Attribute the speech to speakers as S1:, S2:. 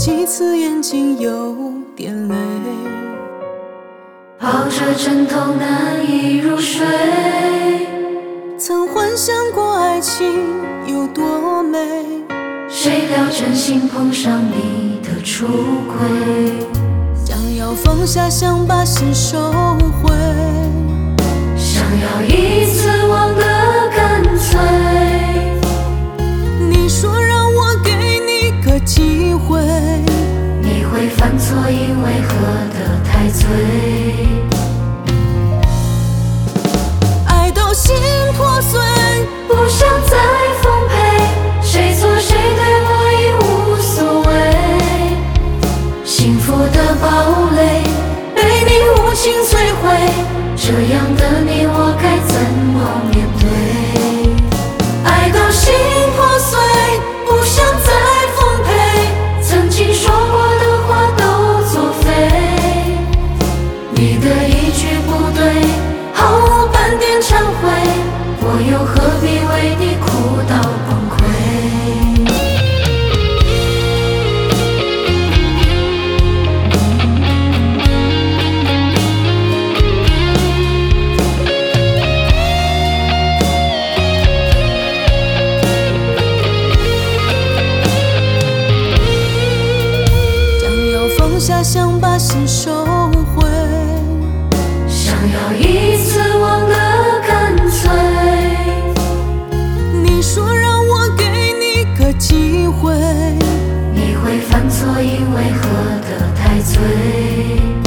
S1: 几次眼睛有点累，
S2: 抱着枕头难以入睡。
S1: 曾幻想过爱情有多美，
S2: 谁料真心碰上你的出轨。
S1: 想要放下，想把心收回，
S2: 想要一次忘得干脆。
S1: 你说让我给你个机会，
S2: 你会犯错，因为喝得太醉。
S1: 爱到心破碎，
S2: 不想再奉陪，谁错谁对我已无所谓。幸福的堡垒被你无情摧毁，这样的你我该怎么面对？爱到心破碎，不想再奉陪，曾经说过的话都作废。你的一句不对，毫无半点忏悔，我又何必为你哭到崩溃？
S1: 想要放下，想把心收回，
S2: 想要一次忘得干脆。
S1: 你说让我给你个机会，
S2: 你会犯错，因为喝得太醉。